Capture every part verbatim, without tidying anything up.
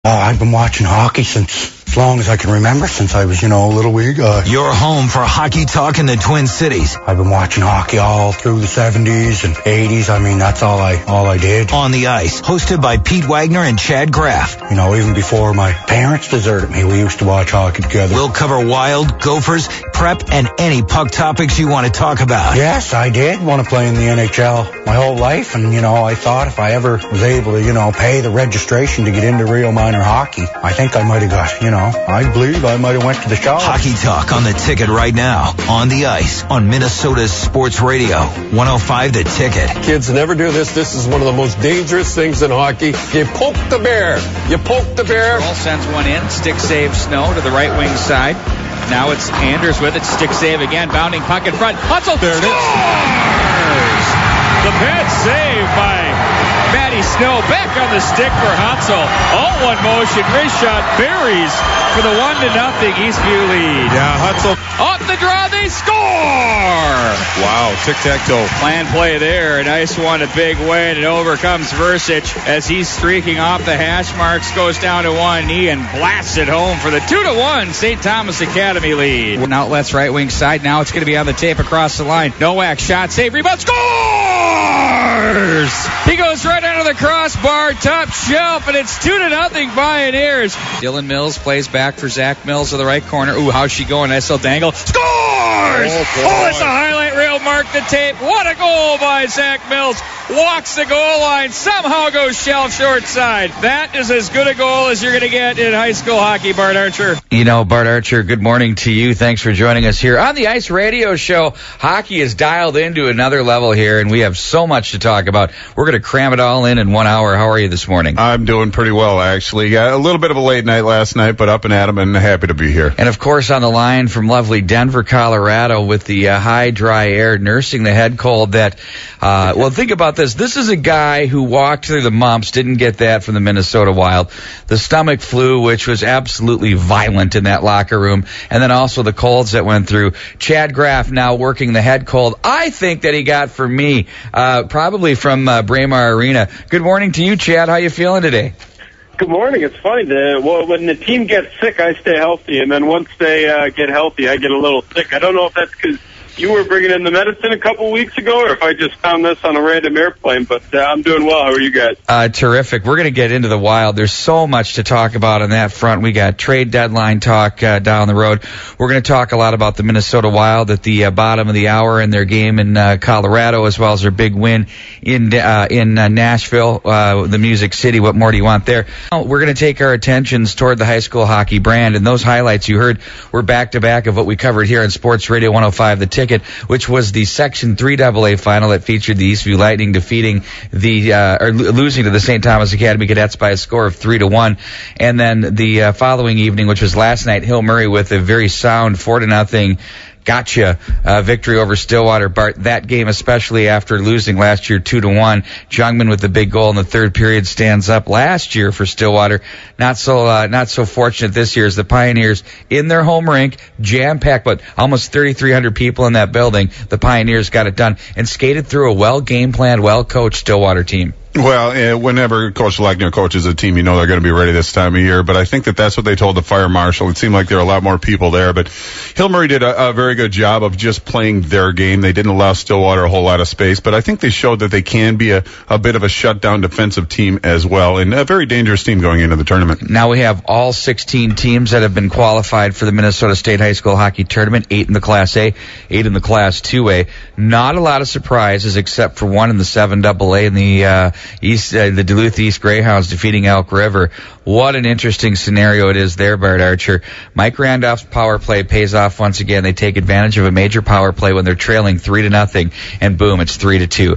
Uh, I've been watching hockey since as long as I can remember, since I was, you know, a little wee guy. Your home for hockey talk in the Twin Cities. I've been watching hockey all through the seventies and eighties. I mean, that's all I all I did. On the Ice, hosted by Pete Wagner and Chad Graff. You know, even before my parents deserted me, we used to watch hockey together. We'll cover Wild, Gophers, prep, and any puck topics you want to talk about. Yes, I did want to play in the N H L my whole life, and, you know, I thought if I ever was able to, you know, pay the registration to get into real minor hockey, I think I might have got, you know, I believe I might have went to the show. Hockey talk on the Ticket right now. On the Ice on Minnesota's Sports Radio. one oh five The Ticket. Kids, never do this. This is one of the most dangerous things in hockey. You poke the bear. You poke the bear. Ball sends one in. Stick save Snow to the right wing side. Now it's Anders with it. Stick save again. Bounding puck in front. Hutzel. There it is. The pad save by Matty Snow. Back on the stick for Hutzel. All one motion. Wrist shot buries for the one to nothing Eastview lead. Yeah, Hutzel. Off the draw, they score! Wow, tic-tac-toe. Plan play there. A nice one, a big win. It overcomes Versich as he's streaking off the hash marks, goes down to one knee and blasts it home for the two to one Saint Thomas Academy lead. Outlets right wing side. Now it's going to be on the tape across the line. Nowak shot, save, rebound, scores! He goes right under the crossbar, top shelf, and it's two to nothing Pioneers. Dylan Mills plays back for Zach Mills to the right corner. Ooh, how's she going? Nice little dangle. Scores! Oh, oh, it's a highlight reel. Mark the tape. What a goal by Zach Mills. Walks the goal line. Somehow goes shelf short side. That is as good a goal as you're going to get in high school hockey, Bart Archer. You know, Bart Archer, good morning to you. Thanks for joining us here on the Ice Radio Show. Hockey is dialed into another level here, and we have so much to talk about. We're going to cram it all in in one hour. How are you this morning? I'm doing pretty well, actually. Yeah, a little bit of a late night last night, but up and at 'em and happy to be here. And, of course, on the line from lovely Denver, Colorado, with the uh, high, dry air, nursing the head cold that, uh, well, think about this. This is a guy who walked through the mumps, didn't get that from the Minnesota Wild. The stomach flu, which was absolutely violent in that locker room, and then also the colds that went through. Chad Graff now working the head cold. I think that he got from me, uh, probably from uh, Braemar Arena. Good morning to you, Chad. How you feeling today? Good morning. It's funny. The, well, when the team gets sick, I stay healthy, and then once they uh, get healthy, I get a little sick. I don't know if that's because you were bringing in the medicine a couple weeks ago, or if I just found this on a random airplane, but uh, I'm doing well. How are you guys? Uh, terrific. We're going to get into the Wild. There's so much to talk about on that front. We got trade deadline talk uh, down the road. We're going to talk a lot about the Minnesota Wild at the uh, bottom of the hour and their game in uh, Colorado, as well as their big win in uh, in uh, Nashville, uh, the Music City. What more do you want there? We're going to take our attentions toward the high school hockey brand, and those highlights you heard were back-to-back of what we covered here on Sports Radio one oh five The Ticket, which was the Section three double A final that featured the Eastview Lightning defeating the, uh, or lo- losing to the Saint Thomas Academy Cadets by a score of three to one. And then the uh, following evening, which was last night, Hill Murray with a very sound four to nothing gotcha uh, victory over Stillwater. Bart, that game, especially after losing last year two to one, Jungman with the big goal in the third period stands up last year for Stillwater. Not so uh, not so fortunate this year as the Pioneers in their home rink, jam-packed, but almost thirty-three hundred people in that building. The Pioneers got it done and skated through a well game-planned, well-coached Stillwater team. Well, uh, whenever Coach Lechner coaches a team, you know they're going to be ready this time of year. But I think that that's what they told the fire marshal. It seemed like there were a lot more people there. But Hill Murray did a, a very good job of just playing their game. They didn't allow Stillwater a whole lot of space. But I think they showed that they can be a, a bit of a shutdown defensive team as well, and a very dangerous team going into the tournament. Now we have all sixteen teams that have been qualified for the Minnesota State High School Hockey Tournament, eight in the Class A, eight in the Class two A. Not a lot of surprises except for one in the seven double A in the uh, East, uh, the Duluth East Greyhounds defeating Elk River. What an interesting scenario it is there, Bart Archer. Mike Randolph's power play pays off once again. They take advantage of a major power play when they're trailing three to nothing, and boom, it's three to two.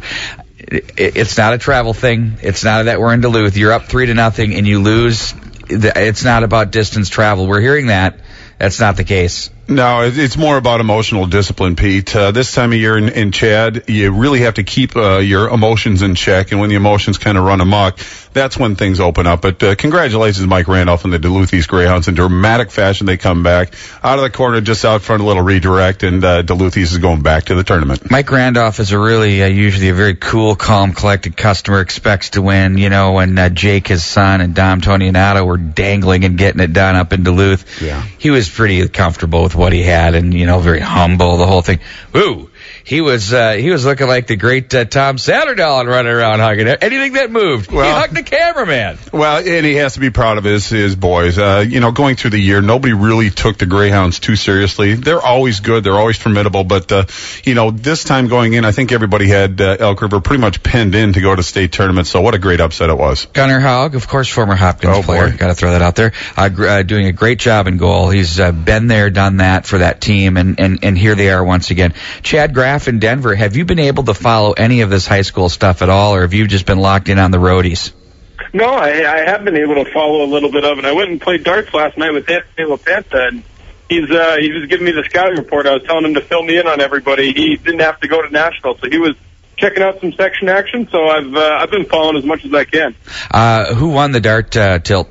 It's not a travel thing. It's not that we're in Duluth. You're up three to nothing and you lose. It's not about distance travel. We're hearing that. That's not the case. No, it's more about emotional discipline, Pete. Uh, this time of year in, in Chad, you really have to keep uh, your emotions in check, and when the emotions kind of run amok, that's when things open up. But uh, congratulations to Mike Randolph and the Duluth East Greyhounds. In dramatic fashion, they come back out of the corner just out front, a little redirect, and uh, Duluth East is going back to the tournament. Mike Randolph is a really uh, usually a very cool, calm, collected customer, expects to win. You know, when uh, Jake, his son, and Dom Tonianato were dangling and getting it done up in Duluth, yeah. he was pretty comfortable with what he had and, you know, very humble, the whole thing. Ooh. He was uh, he was looking like the great uh, Tom Satterdahl running around hugging anything that moved. Well, he hugged the cameraman. Well, and he has to be proud of his his boys. Uh, you know, going through the year, nobody really took the Greyhounds too seriously. They're always good. They're always formidable. But, uh, you know, this time going in, I think everybody had uh, Elk River pretty much pinned in to go to state tournament. So what a great upset it was. Gunnar Haug, of course, former Hopkins oh, player. Got to throw that out there. Uh, gr- uh, doing a great job in goal. He's uh, been there, done that for that team, and, and, and here they are once again. Chad Graff in Denver, have you been able to follow any of this high school stuff at all, or have you just been locked in on the roadies? No, I, I have been able to follow a little bit of it. I went and played darts last night with Anthony LaPanta, and he's uh, he was giving me the scouting report. I was telling him to fill me in on everybody. He didn't have to go to national, so he was checking out some section action. So I've uh, I've been following as much as I can. Uh, who won the dart uh, tilt?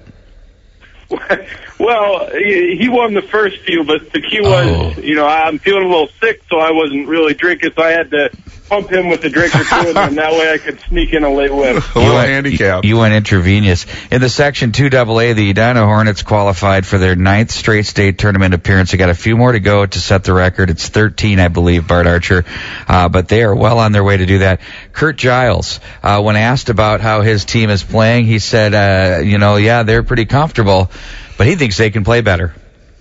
Well, he, he won the first few, but the key was, oh. you know, I'm feeling a little sick, so I wasn't really drinking, so I had to pump him with a drink or two, and that way I could sneak in a late win. A little handicap. You went intravenous. In the Section two double A, the Edina Hornets qualified for their ninth straight state tournament appearance. They got a few more to go to set the record. It's thirteen, I believe, Bart Archer, uh, but they are well on their way to do that. Kurt Giles, uh, when asked about how his team is playing, he said, uh, you know, yeah, they're pretty comfortable, but he thinks they can play better.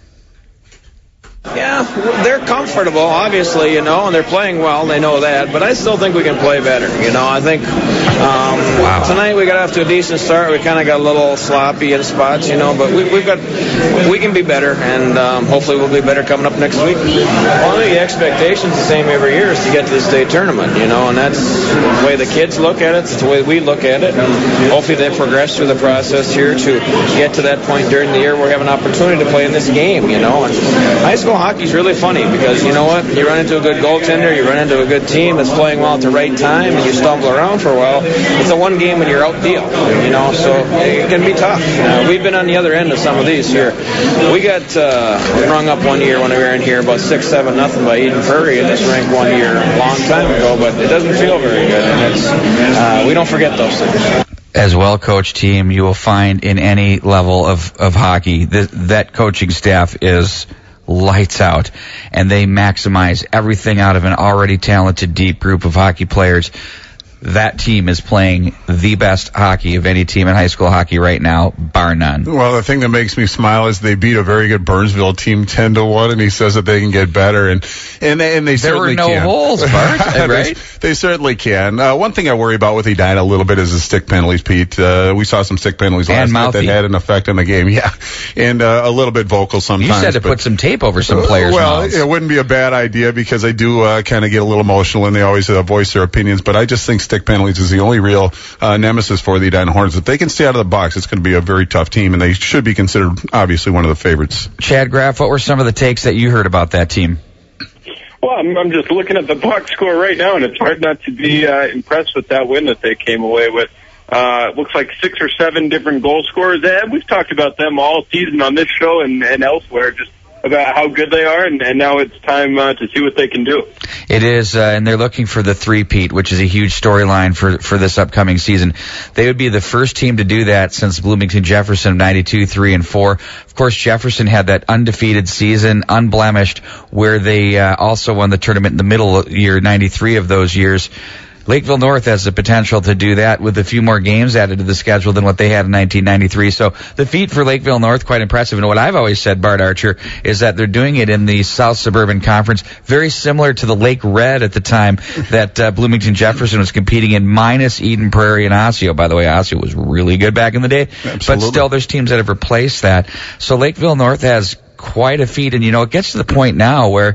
Yeah, they're comfortable, obviously, you know, and they're playing well. They know that, but I still think we can play better. You know, I think um, wow. tonight we got off to a decent start. We kind of got a little sloppy in spots, you know, but we, we've got we can be better, and um, hopefully we'll be better coming up next week. Well, I think the expectation's the same every year, is to get to the state tournament, you know, and that's the way the kids look at it. It's the way we look at it, and hopefully they progress through the process here to get to that point during the year where we have an opportunity to play in this game, you know. And high school hockey's really funny because, you know what, you run into a good goaltender, you run into a good team that's playing well at the right time, and you stumble around for a while. It's a one game when you're out deal, you know, so it can be tough. Uh, we've been on the other end of some of these here. We got uh, rung up one year when we were in here about six seven nothing by Eden Prairie in this rink one year a long time ago, but it doesn't feel very good, and it's uh, we don't forget those things. As well-coached team you will find in any level of, of hockey, th- that coaching staff is lights out, and they maximize everything out of an already talented, deep group of hockey players. That team is playing the best hockey of any team in high school hockey right now, bar none. Well, the thing that makes me smile is they beat a very good Burnsville team ten to one, and he says that they can get better, and and they, and they there certainly can. There were no can. holes, Bart, right? they, they certainly can. Uh, one thing I worry about with Edina a little bit is the stick penalties, Pete. Uh, we saw some stick penalties last and night mouthy. that had an effect on the game. Yeah, and uh, a little bit vocal sometimes. You said to but, put some tape over some players' Well, mouths. It wouldn't be a bad idea because they do uh, kind of get a little emotional, and they always uh, voice their opinions, but I just think stick penalties is the only real uh, nemesis for the Edina Hornets. If they can stay out of the box, it's going to be a very tough team, and they should be considered, obviously, one of the favorites. Chad Graff, what were some of the takes that you heard about that team? Well, I'm, I'm just looking at the box score right now, and it's hard not to be uh, impressed with that win that they came away with. Uh, it looks like six or seven different goal scorers, and we've talked about them all season on this show and, and elsewhere, just about how good they are, and, and now it's time uh, to see what they can do. It is, uh, and they're looking for the three-peat, which is a huge storyline for, for this upcoming season. They would be the first team to do that since Bloomington Jefferson of ninety-two, three, and four. Of course, Jefferson had that undefeated season, unblemished, where they uh, also won the tournament in the middle year, ninety-three of those years. Lakeville North has the potential to do that with a few more games added to the schedule than what they had in nineteen ninety-three. So the feat for Lakeville North, quite impressive. And what I've always said, Bart Archer, is that they're doing it in the South Suburban Conference, very similar to the Lake Red at the time that uh, Bloomington Jefferson was competing in, minus Eden Prairie and Osseo. By the way, Osseo was really good back in the day. Absolutely. But still, there's teams that have replaced that. So Lakeville North has quite a feat, and, you know, it gets to the point now where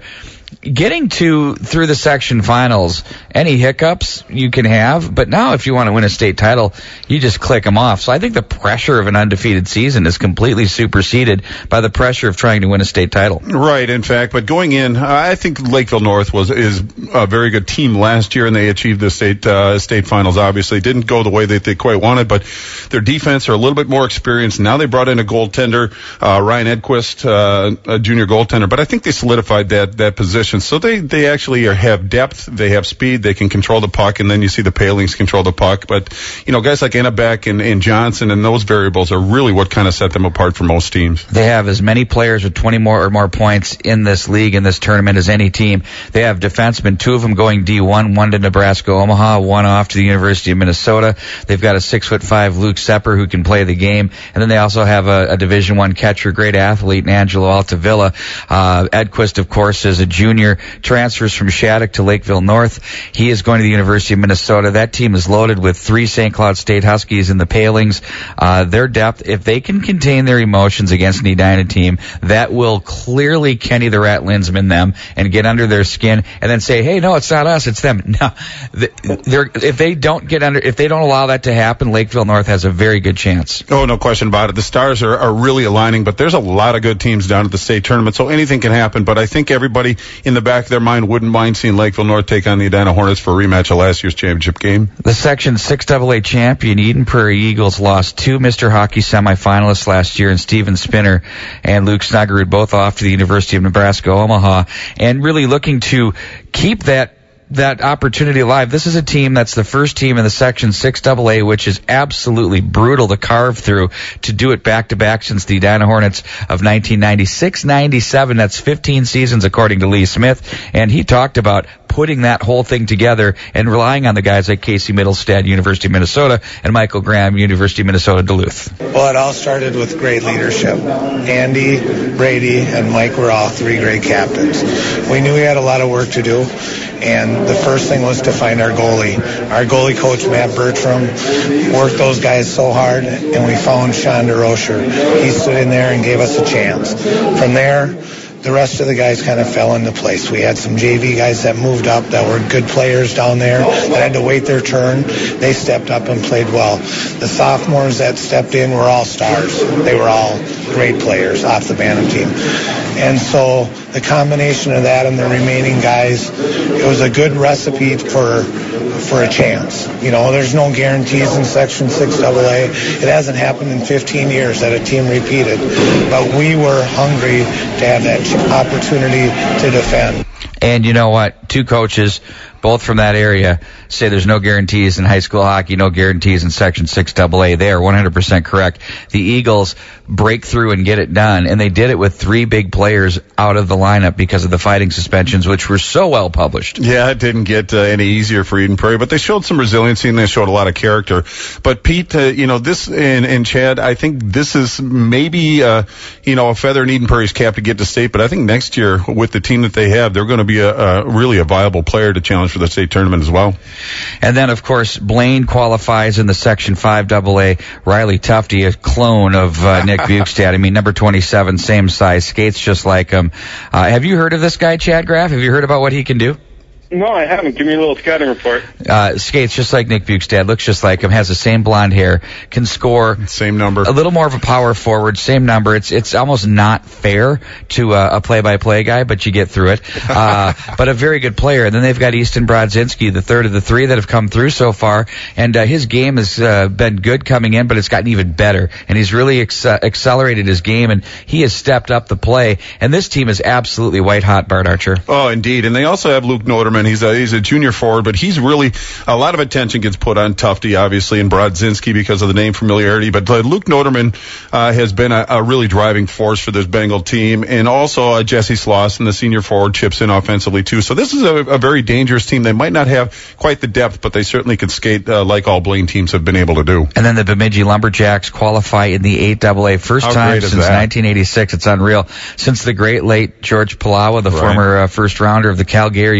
getting to through the section finals, any hiccups you can have, but now if you want to win a state title, you just click them off. So I think the pressure of an undefeated season is completely superseded by the pressure of trying to win a state title. Right, in fact, but going in, I think Lakeville North was is a very good team last year, and they achieved the state uh, state finals. Obviously, didn't go the way that they quite wanted, but their defense are a little bit more experienced. Now they brought in a goaltender, uh, Ryan Edquist, uh, a junior goaltender, but I think they solidified that that position. So they they actually are, have depth, they have speed, they can control the puck, and then you see the Palings control the puck. But you know, guys like Ennebeck and, and Johnson and those variables are really what kind of set them apart from most teams. They have as many players with twenty more or more points in this league, in this tournament, as any team. They have defensemen, two of them going D one, one to Nebraska Omaha, one off to the University of Minnesota. They've got a six foot five Luke Sepper who can play the game, and then they also have a, a Division One catcher, great athlete, in Angelo Altavilla. Uh, Edquist, of course, is a junior, transfers from Shattuck to Lakeville North. He is going to the University of Minnesota. That team is loaded with three Saint Cloud State Huskies in the Palings. Uh, their depth, if they can contain their emotions against an Edina team, that will clearly Kenny the Rat Linsman them and get under their skin and then say, hey, no, it's not us, it's them. No, they're, if they don't get under, if they don't allow that to happen, Lakeville North has a very good chance. Oh, no question about it. The stars are, are really aligning, but there's a lot of good teams down at the state tournament, so anything can happen. But I think everybody in the back of their mind wouldn't mind seeing Lakeville North take on the Edina Hornets for a rematch of last year's championship game. The Section six double A champion Eden Prairie Eagles lost two Mister Hockey semifinalists last year in Steven Spinner and Luke Snuggerud, both off to the University of Nebraska Omaha, and really looking to keep that that opportunity alive. This is a team that's the first team in the Section six double A, which is absolutely brutal to carve through, to do it back-to-back since the Edina Hornets of nineteen ninety-six ninety-seven. That's fifteen seasons, according to Lee Smith, and he talked about putting that whole thing together and relying on the guys like Casey Middlestad, University of Minnesota, and Michael Graham, University of Minnesota Duluth. Well, it all started with great leadership. Andy, Brady, and Mike were all three great captains. We knew we had a lot of work to do, and the first thing was to find our goalie. Our goalie coach, Matt Bertram, worked those guys so hard, and we found Sean DeRocher. He stood in there and gave us a chance. From there, the rest of the guys kind of fell into place. We had some J V guys that moved up that were good players down there that had to wait their turn. They stepped up and played well. The sophomores that stepped in were all stars. They were all great players off the Bantam team. And so the combination of that and the remaining guys, it was a good recipe for for a chance. You know, there's no guarantees in Section six double A. It hasn't happened in fifteen years that a team repeated. But we were hungry to have that opportunity to defend. And you know what? Two coaches, both from that area, say there's no guarantees in high school hockey, no guarantees in Section six double A. They are one hundred percent correct. The Eagles break through and get it done, and they did it with three big players out of the lineup because of the fighting suspensions, which were so well published. Yeah, it didn't get uh, any easier for Eden Prairie, but they showed some resiliency and they showed a lot of character. But Pete, uh, you know, this and, and Chad, I think this is maybe, uh, you know, a feather in Eden Prairie's cap to get to state, but I think next year with the team that they have, they're going to be a, a really a viable player to challenge for the state tournament as well. And then, of course, Blaine qualifies in the Section five double A. Riley Tufte, a clone of uh, Nick Bukestad. I mean, number twenty-seven, same size, skates just like him. Uh, have you heard of this guy, Chad Graff? Have you heard about what he can do? No, I haven't. Give me a little scouting report. Uh, skates just like Nick Bukestad, looks just like him, has the same blonde hair, can score. Same number. A little more of a power forward, same number. It's it's almost not fair to uh, a play-by-play guy, but you get through it. Uh, but a very good player. And then they've got Easton Brodzinski, the third of the three that have come through so far. And uh, his game has uh, been good coming in, but it's gotten even better. And he's really ex- accelerated his game, and he has stepped up the play. And this team is absolutely white-hot, Bart Archer. Oh, indeed. And they also have Luke Noterman. He's a, he's a junior forward, but he's really, a lot of attention gets put on Tufte, obviously, and Brodzinski because of the name familiarity. But uh, Luke Noterman uh, has been a, a really driving force for this Bengal team. And also uh, Jesse Slauson, the senior forward, chips in offensively, too. So this is a, a very dangerous team. They might not have quite the depth, but they certainly can skate uh, like all Blaine teams have been able to do. And then the Bemidji Lumberjacks qualify in the eight double A. First How time since that? nineteen eighty-six. It's unreal. Since the great late George Palawa, the right. former uh, first rounder of the Calgary Flames.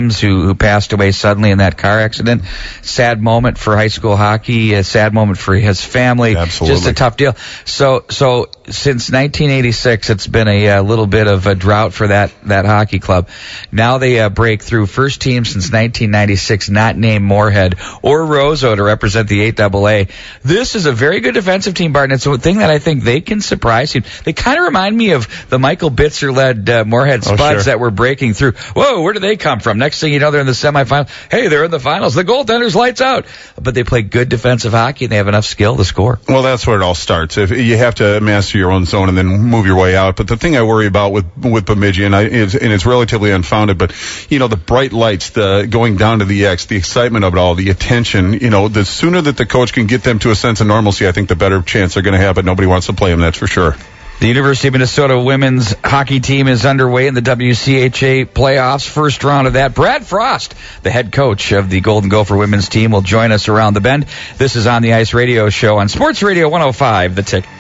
Williams, who, who passed away suddenly in that car accident. Sad moment for high school hockey, a sad moment for his family. Absolutely. Just a tough deal. So, so since nineteen eighty-six, it's been a, a little bit of a drought for that, that hockey club. Now they uh, break through. First team since nineteen ninety-six, not named Moorhead or Roseau to represent the eight double A. This is a very good defensive team, Barton. It's a thing that I think they can surprise you. They kind of remind me of the Michael Bitzer-led uh, Moorhead Spuds oh, sure. that were breaking through. Whoa, where do they come from? Next thing you know, they're in the semifinals. Hey, they're in the finals. The goaltender's lights out. But they play good defensive hockey, and they have enough skill to score. Well, that's where it all starts. If you have to master your own zone and then move your way out. But the thing I worry about with with Bemidji, and, I, is, and it's relatively unfounded, but you know, the bright lights, the going down to the X, the excitement of it all, the attention. You know, the sooner that the coach can get them to a sense of normalcy, I think the better chance they're going to have. But nobody wants to play them, that's for sure. The University of Minnesota women's hockey team is underway in the W C H A playoffs. First round of that. Brad Frost, the head coach of the Golden Gopher women's team, will join us around the bend. This is On the Ice Radio Show on Sports Radio one oh five, The Tick.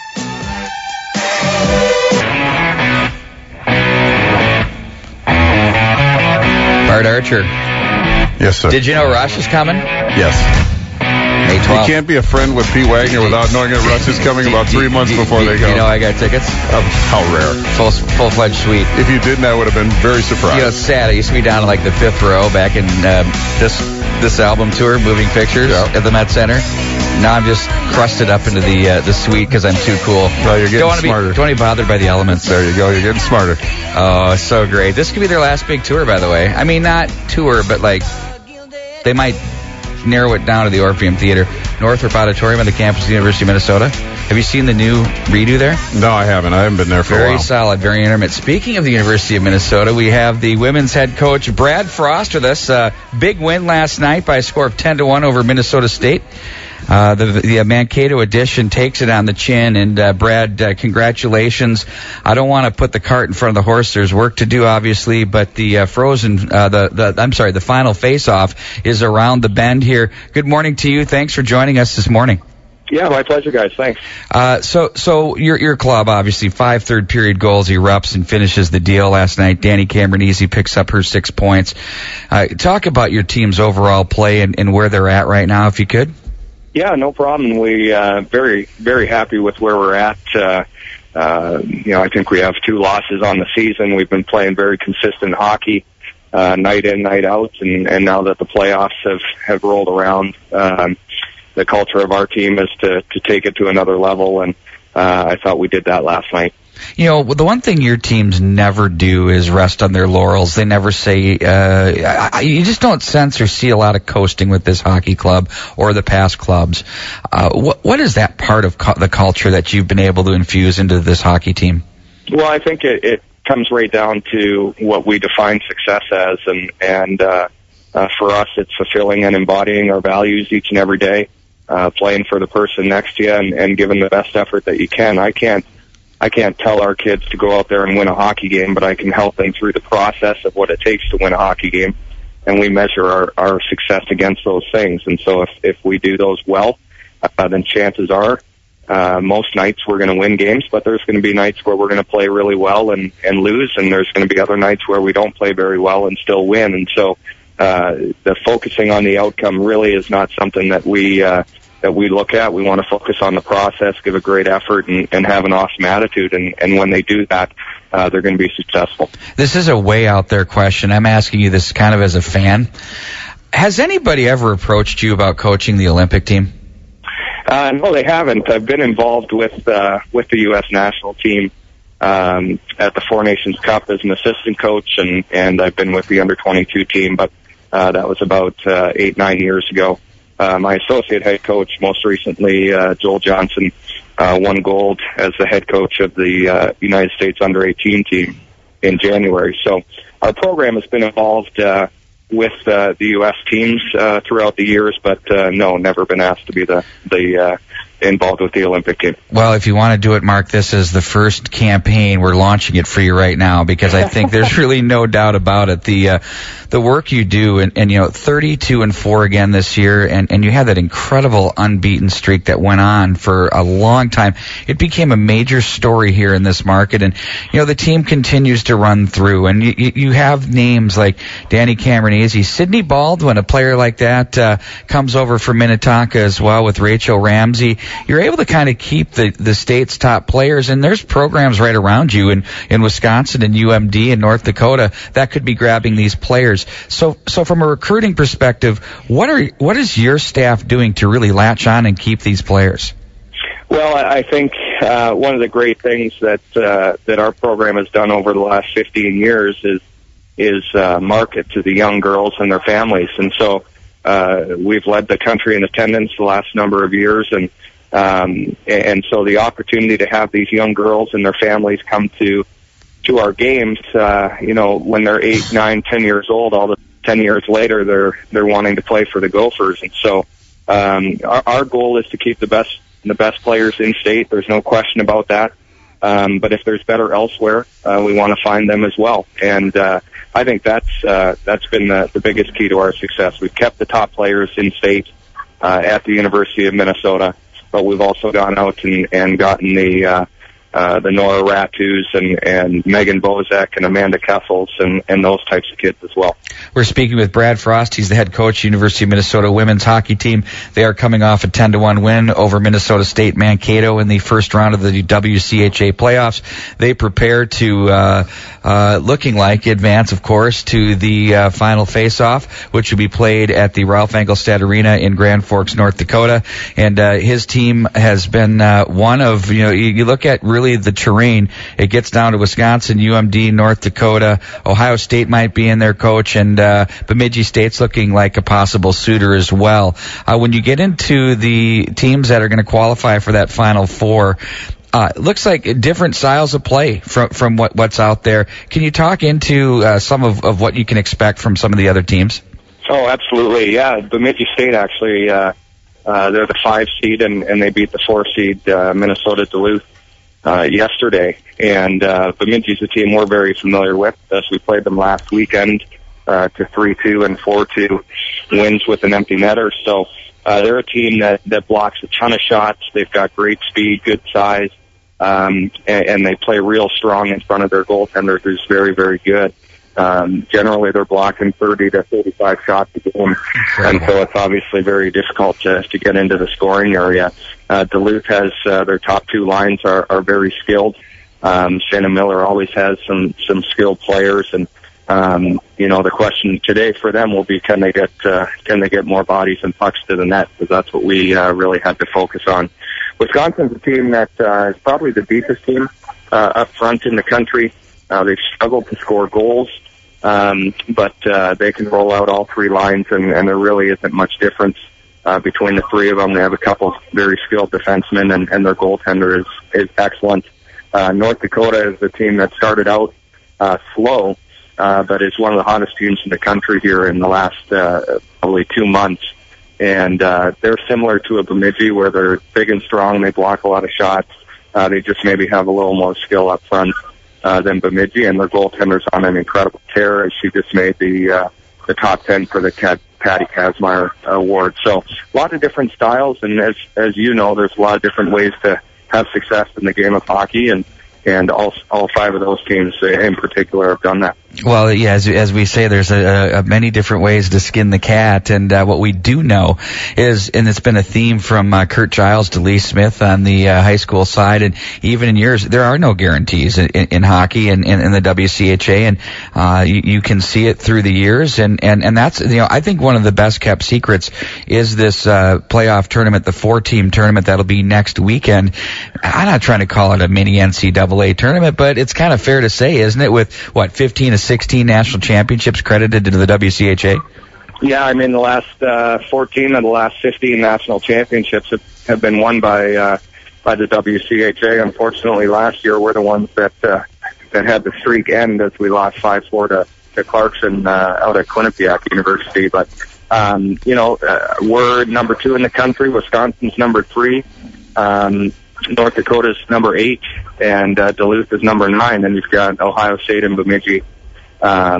Bart Archer. Yes, sir. Did you know Rush is coming? Yes. May twelfth. You can't be a friend with Pete Wagner without knowing that Rush is coming about three months before they go. You know I got tickets? Oh, how rare. Full, full-fledged suite. If you didn't, I would have been very surprised. You know, it's sad. I used to be down in like the fifth row back in uh, this this album tour, Moving Pictures, yeah. at the Met Center. Now I'm just crusted up into the uh, the suite because I'm too cool. Well, you're getting don't wanna smarter. Be, don't want to be bothered by the elements. There you go. You're getting smarter. Oh, so great. This could be their last big tour, by the way. I mean, not tour, but like they might narrow it down to the Orpheum Theater, Northrop Auditorium on the campus of the University of Minnesota. Have you seen the new redo there? No, I haven't. I haven't been there for very a while. Very solid, very intimate. Speaking of the University of Minnesota, we have the women's head coach Brad Frost with us. Uh, big win last night by a score of ten to one over Minnesota State. Uh, the, the Mankato edition takes it on the chin, and uh, Brad, uh, congratulations. I don't want to put the cart in front of the horse. There's work to do, obviously, but the uh, frozen, uh, the, the, I'm sorry, the final face-off is around the bend here. Good morning to you. Thanks for joining us this morning. Yeah, my pleasure, guys. Thanks. Uh, so, so your your club, obviously, five third period goals, erupts and finishes the deal last night. Danny Cameronese picks up her six points. Uh, talk about your team's overall play and, and where they're at right now, if you could. Yeah, no problem. We uh very very happy with where we're at. Uh, uh you know, I think we have two losses on the season. We've been playing very consistent hockey, uh night in, night out, and and now that the playoffs have have rolled around, um the culture of our team is to to take it to another level, and uh I thought we did that last night. You know, the one thing your teams never do is rest on their laurels. They never say, uh, I, you just don't sense or see a lot of coasting with this hockey club or the past clubs. Uh, what, what is that part of cu- the culture that you've been able to infuse into this hockey team? Well, I think it, it comes right down to what we define success as, and, and, uh, uh, for us, it's fulfilling and embodying our values each and every day, uh, playing for the person next to you and, and giving the best effort that you can. I can't, I can't tell our kids to go out there and win a hockey game, but I can help them through the process of what it takes to win a hockey game. And we measure our, our success against those things. And so if, if we do those well, uh, then chances are, uh, most nights we're going to win games, but there's going to be nights where we're going to play really well and, and lose. And there's going to be other nights where we don't play very well and still win. And so, uh, the focusing on the outcome really is not something that we, uh, that we look at. We want to focus on the process, give a great effort, and, and have an awesome attitude. And, and when they do that, uh, they're going to be successful. This is a way out there question. I'm asking you this kind of as a fan. Has anybody ever approached you about coaching the Olympic team? Uh, no, they haven't. I've been involved with uh, with the U S national team um, at the Four Nations Cup as an assistant coach, and, and I've been with the under twenty-two team, but uh, that was about uh, eight, nine years ago. Uh, my associate head coach, most recently, uh, Joel Johnson, uh, won gold as the head coach of the uh, United States under eighteen team in January. So our program has been involved uh, with uh, the U S teams uh, throughout the years, but uh, no, never been asked to be the the uh, involved with the Olympic team. Well, if you want to do it, Mark, this is the first campaign. We're launching it for you right now because I think there's really no doubt about it. The uh, the work you do, and, and you know, thirty-two and four again this year, and, and you had that incredible unbeaten streak that went on for a long time. It became a major story here in this market, and you know, the team continues to run through, and you, you have names like Danny Cameronese, Sidney Baldwin, a player like that uh, comes over from Minnetonka as well with Rachel Ramsey. You're able to kind of keep the, the state's top players, and there's programs right around you in, in Wisconsin and U M D and North Dakota that could be grabbing these players. So, so from a recruiting perspective, what are what is your staff doing to really latch on and keep these players? Well, I think uh, one of the great things that uh, that our program has done over the last fifteen years is is uh, market to the young girls and their families, and so uh, we've led the country in attendance the last number of years, and um, and so the opportunity to have these young girls and their families come to to our games, uh, you know, when they're eight, nine, ten years old, all the ten years later, they're they're wanting to play for the Gophers, and so um, our, our goal is to keep the best the best players in state. There's no question about that. Um, but if there's better elsewhere, uh, we want to find them as well. And uh, I think that's uh, that's been the, the biggest key to our success. We've kept the top players in state uh, at the University of Minnesota, but we've also gone out and, and gotten the uh, uh, the Nora Ratus and, and Megan Bozek and Amanda Kessels and, and those types of kids as well. We're speaking with Brad Frost. He's the head coach, University of Minnesota women's hockey team. They are coming off a ten to one win over Minnesota State Mankato in the first round of the W C H A playoffs. They prepare to, uh, uh, looking like advance, of course, to the uh, final face-off, which will be played at the Ralph Engelstad Arena in Grand Forks, North Dakota. And uh, his team has been uh, one of, you know, you, you look at really the terrain. It gets down to Wisconsin, U M D, North Dakota. Ohio State might be in their coach, and uh, Bemidji State's looking like a possible suitor as well. Uh, when you get into the teams that are going to qualify for that Final Four, Uh, it looks like different styles of play from from what, what's out there. Can you talk into uh, some of, of what you can expect from some of the other teams? Oh, absolutely. Yeah, Bemidji State actually, uh, uh, they're the five seed, and, and they beat the four seed uh, Minnesota Duluth uh, yesterday. And uh, Bemidji's a team we're very familiar with, as we played them last weekend uh, to three two and four two wins with an empty netter. So uh, they're a team that, that blocks a ton of shots. They've got great speed, good size. Um, and, and they play real strong in front of their goaltender, who's very, very good. Um, generally, they're blocking thirty to thirty-five shots a game, and so it's obviously very difficult to, to get into the scoring area. Uh, Duluth has uh, their top two lines are, are very skilled. Um, Shanna Miller always has some some skilled players, and um, you know the question today for them will be can they get uh, can they get more bodies and pucks to the net, because that's what we uh, really had to focus on. Wisconsin's a team that uh, is probably the deepest team uh, up front in the country. Uh, they've struggled to score goals, um, but uh, they can roll out all three lines, and, and there really isn't much difference uh, between the three of them. They have a couple very skilled defensemen, and, and their goaltender is, is excellent. Uh, North Dakota is the team that started out uh, slow, uh, but is one of the hottest teams in the country here in the last uh, probably two months. And uh, they're similar to a Bemidji, where they're big and strong. They block a lot of shots. Uh, they just maybe have a little more skill up front uh, than Bemidji. And their goaltender's on an incredible tear, and she just made the uh, the top ten for the Cat, Patty Kazmaier Award. So a lot of different styles, and as as you know, there's a lot of different ways to have success in the game of hockey, and and all all five of those teams in particular have done that. Well, yeah, as, as we say, there's a, a many different ways to skin the cat, and uh, what we do know is, and it's been a theme from uh, Kurt Giles to Lee Smith on the uh, high school side, and even in yours, there are no guarantees in, in, in hockey and in, in the W C H A, and uh, you, you can see it through the years, and, and, and that's, you know, I think one of the best kept secrets is this uh, playoff tournament, the four-team tournament that'll be next weekend. I'm not trying to call it a mini N C double A tournament, but it's kind of fair to say, isn't it, with, what, fifteen to sixteen national championships credited to the W C H A? Yeah, I mean, the last uh, fourteen of the last fifteen national championships have, have been won by uh, by the W C H A. Unfortunately, last year we're the ones that uh, that had the streak end, as we lost five four to, to Clarkson uh, out at Quinnipiac University. But, um, you know, uh, we're number two in the country. Wisconsin's number three. Um, North Dakota's number eight, and uh, Duluth is number nine. And you've got Ohio State and Bemidji Um,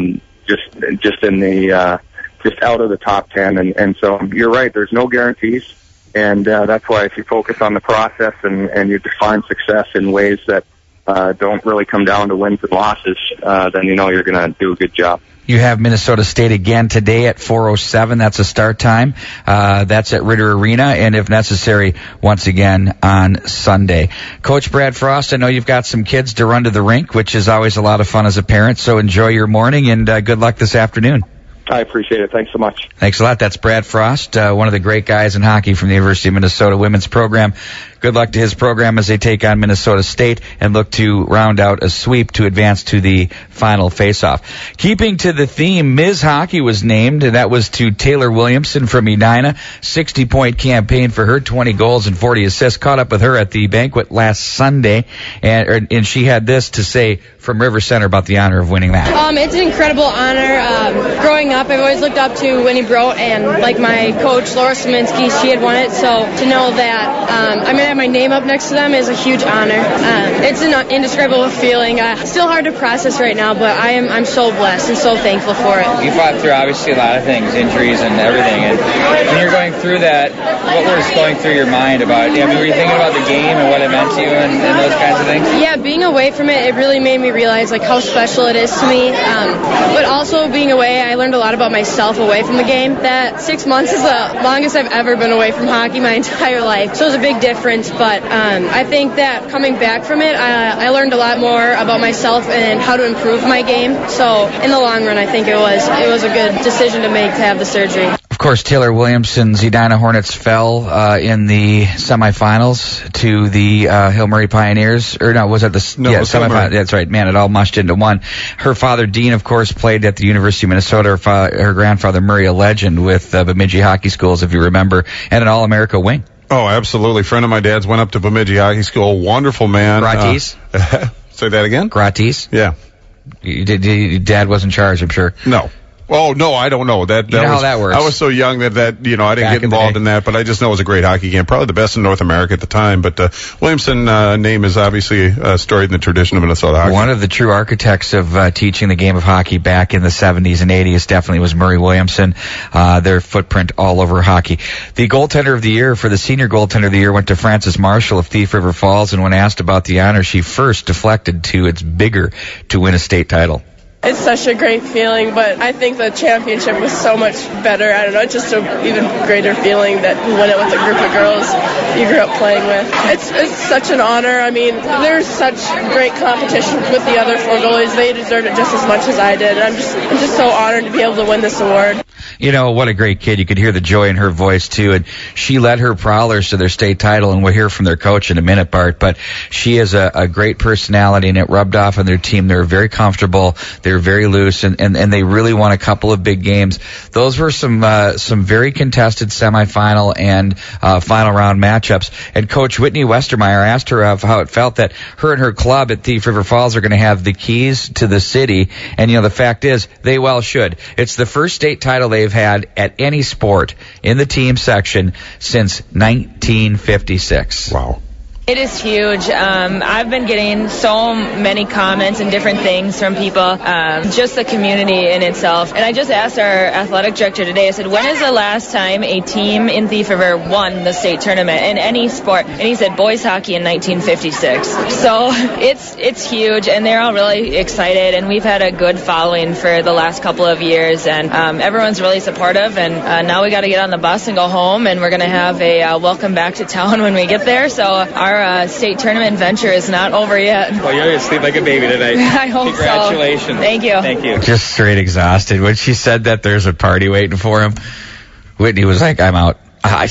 just just in the uh, just out of the top ten. And, and so you're right. There's no guarantees, and uh, that's why if you focus on the process and, and you define success in ways that uh, don't really come down to wins and losses, uh, then you know you're going to do a good job. You have Minnesota State again today at four oh seven. That's a start time. Uh, that's at Ritter Arena, and if necessary, once again on Sunday. Coach Brad Frost, I know you've got some kids to run to the rink, which is always a lot of fun as a parent, so enjoy your morning, and uh, good luck this afternoon. I appreciate it. Thanks so much. Thanks a lot. That's Brad Frost, uh, one of the great guys in hockey from the University of Minnesota women's program. Good luck to his program as they take on Minnesota State and look to round out a sweep to advance to the final face-off. Keeping to the theme, Miz Hockey was named, and that was to Taylor Williamson from Edina. sixty-point campaign for her, twenty goals and forty assists. Caught up with her at the banquet last Sunday, and, and she had this to say from River Center about the honor of winning that. Um, it's an incredible honor. Um, growing up, I've always looked up to Winnie Brote, and like my coach, Laura Szymanski, she had won it, so to know that um, I'm going to have my name up next to them is a huge honor. Um, it's an indescribable feeling. Uh, still hard to process right now, but I am I'm so blessed and so thankful for it. You fought through obviously a lot of things, injuries and everything, and when you're going through that, what was going through your mind about? I mean, were you thinking about the game and what it meant to you and, and those kinds of things? Yeah, being away from it, it really made me realize like how special it is to me. Um, but also being away, I learned a lot about myself away from the game. That six months is the longest I've ever been away from hockey my entire life, so it was a big difference. But um, I think that coming back from it, uh, I learned a lot more about myself and how to improve my game. So in the long run, I think it was it was a good decision to make to have the surgery. Of course, Taylor Williamson's Edina Hornets fell uh, in the semifinals to the uh, Hill Murray Pioneers. Or no, was that the no, yeah, semifinals? That's right. Man, it all mushed into one. Her father, Dean, of course, played at the University of Minnesota. Her, fa- her grandfather, Murray, a legend with uh, Bemidji Hockey Schools, if you remember, and an All-America wing. Oh, absolutely. Friend of my dad's went up to Bemidji Hockey School. Wonderful man. Gratis. Uh, say that again? Gratis. Yeah. You, did, you, Dad was in charge, I'm sure. No. Oh, no, I don't know. That, that you know was, how that works. I was so young that, that you know, I didn't Back get involved in, in that, but I just know it was a great hockey game. Probably the best in North America at the time. But uh, Williamson uh, name is obviously uh, storied in the tradition of Minnesota hockey. One of the true architects of uh, teaching the game of hockey back in the seventies and eighties definitely was Murray Williamson. Uh, their footprint all over hockey. The goaltender of the year for the senior goaltender of the year went to Frances Marshall of Thief River Falls, and when asked about the honor, she first deflected to it's bigger to win a state title. It's such a great feeling, but I think the championship was so much better. I don't know, it's just an even greater feeling that you win it with a group of girls you grew up playing with. It's it's such an honor. I mean, there's such great competition with the other four goalies. They deserved it just as much as I did. And I'm just I'm just so honored to be able to win this award. You know, what a great kid. You could hear the joy in her voice, too. And she led her Prowlers to their state title, and we'll hear from their coach in a minute, Bart. But she is a, a great personality, and it rubbed off on their team. They're very comfortable. They're very loose, and, and, and they really won a couple of big games. Those were some uh, some very contested semifinal and uh, final round matchups. And Coach Whitney Westermeyer asked her of how it felt that her and her club at Thief River Falls are going to have the keys to the city. And, you know, the fact is, they well should. It's the first state title they've had at any sport in the team section since nineteen fifty-six. Wow. It is huge. Um, I've been getting so many comments and different things from people, um, just the community in itself. And I just asked our athletic director today, I said, when is the last time a team in Thief River won the state tournament in any sport? And he said boys hockey in nineteen fifty-six. So it's it's huge, and they're all really excited, and we've had a good following for the last couple of years, and um, everyone's really supportive, and uh, now we got to get on the bus and go home, and we're going to have a uh, welcome back to town when we get there. So our Our uh, state tournament venture is not over yet. Well, you're going to sleep like a baby tonight. I hope Congratulations. so. Thank you. Thank you. Just straight exhausted. When she said that there's a party waiting for him, Whitney was like, I'm out.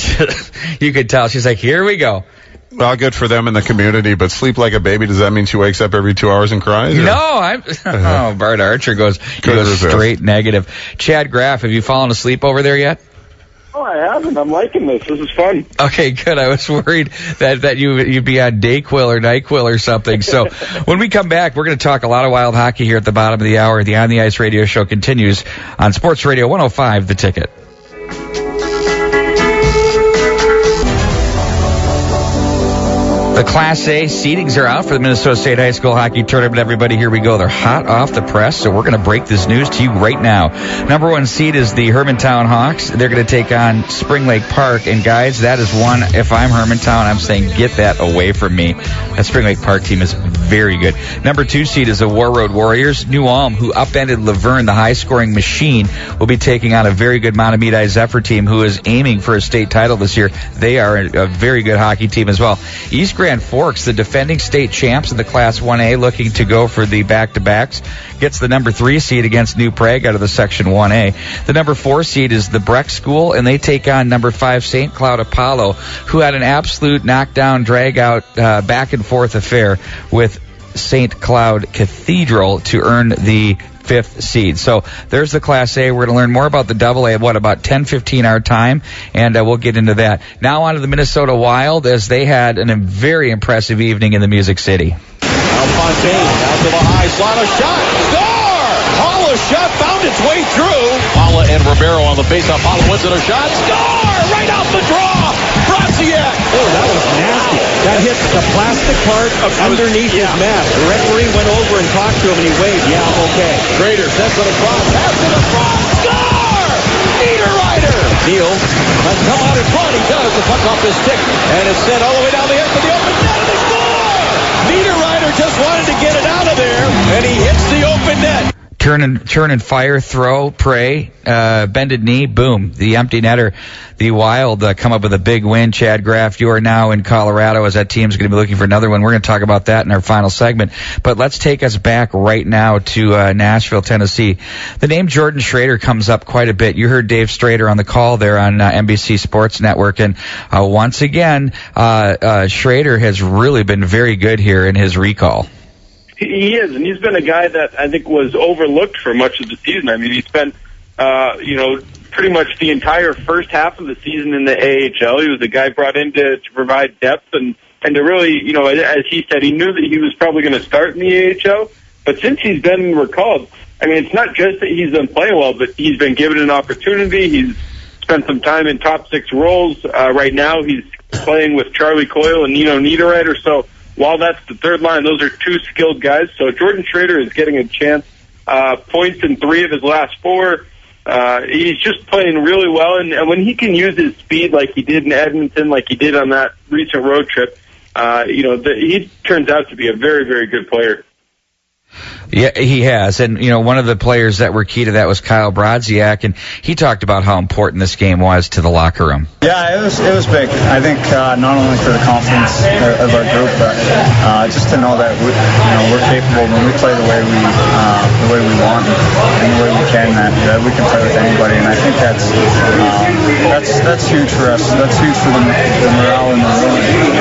You could tell. She's like, here we go. Well, good for them in the community, but sleep like a baby, does that mean she wakes up every two hours and cries? Or? No, I'm. Oh, Bart Archer goes, goes straight negative. Chad Graff, have you fallen asleep over there yet? Oh, I haven't. I'm liking this. This is fun. Okay, good. I was worried that, that you, you'd be on Dayquil or NyQuil or something. So when we come back, we're going to talk a lot of wild hockey here at the bottom of the hour. The On the Ice radio show continues on Sports Radio one oh five, The Ticket. The Class A seedings are out for the Minnesota State High School Hockey Tournament. Everybody, here we go. They're hot off the press, so we're going to break this news to you right now. Number one seed is the Hermantown Hawks. They're going to take on Spring Lake Park. And, guys, that is one, if I'm Hermantown, I'm saying get that away from me. That Spring Lake Park team is very good. Number two seed is the War Road Warriors. New Ulm, who upended Laverne, the high-scoring machine, will be taking on a very good Mahtomedi Zephyr team who is aiming for a state title this year. They are a, a very good hockey team as well. East Grand Forks, the defending state champs in the Class one A, looking to go for the back-to-backs, gets the number three seed against New Prague out of the Section one A. The number four seed is the Breck School, and they take on number five Saint Cloud Apollo, who had an absolute knockdown, drag-out, uh, back-and-forth affair with Saint Cloud Cathedral to earn the fifth seed. So there's the Class A. We're going to learn more about the Double A at, what, about ten fifteen our time, and uh, we'll get into that. Now on to the Minnesota Wild, as they had an, a very impressive evening in the Music City. Now Fontaine, out to the high slot, a shot, score! Paula's shot found its way through. Paula and Ribeiro on the faceoff. Paula wins it, a shot, score! Right off the draw! Brasiak! Oh, that was nasty. That hit the plastic part of underneath yeah. his mask. The referee went over and talked to him, and he waved. Yeah, okay. Trader sets it across, pass it across, score! Niederreiter! Neal has come out in front. He does. The puck off his stick, and it's sent all the way down the edge to the open net, and they score! Niederreiter just wanted to get it out of there, and he hits the open net. Turn and, turn and fire, throw, pray, uh, bended knee, boom. The empty netter. The Wild uh, come up with a big win. Chad Graff, you are now in Colorado as that team's going to be looking for another one. We're going to talk about that in our final segment. But let's take us back right now to uh, Nashville, Tennessee. The name Jordan Schrader comes up quite a bit. You heard Dave Strader on the call there on uh, N B C Sports Network. And uh, once again, uh, uh, Schrader has really been very good here in his recall. He is, and he's been a guy that I think was overlooked for much of the season. I mean, he spent, uh, you know, pretty much the entire first half of the season in the A H L. He was a guy brought in to, to provide depth and, and to really, you know, as he said, he knew that he was probably going to start in the A H L. But since he's been recalled, I mean, it's not just that he's been playing well, but he's been given an opportunity. He's spent some time in top six roles. Uh, right now, he's playing with Charlie Coyle and Nino Niederreiter. So, while that's the third line, those are two skilled guys. So Jordan Schrader is getting a chance. Uh, points in three of his last four. Uh, he's just playing really well. And, and when he can use his speed like he did in Edmonton, like he did on that recent road trip, uh, you know, the, he turns out to be a very, very good player. Yeah, he has. And, you know, one of the players that were key to that was Kyle Brodziak, and he talked about how important this game was to the locker room. Yeah, it was it was big. I think uh, not only for the confidence of our group, but uh, just to know that we, you know, we're capable when we play the way we uh, the way we want and the way we can, that, that we can play with anybody. And I think that's um, that's that's huge for us. That's huge for the, the morale in the room.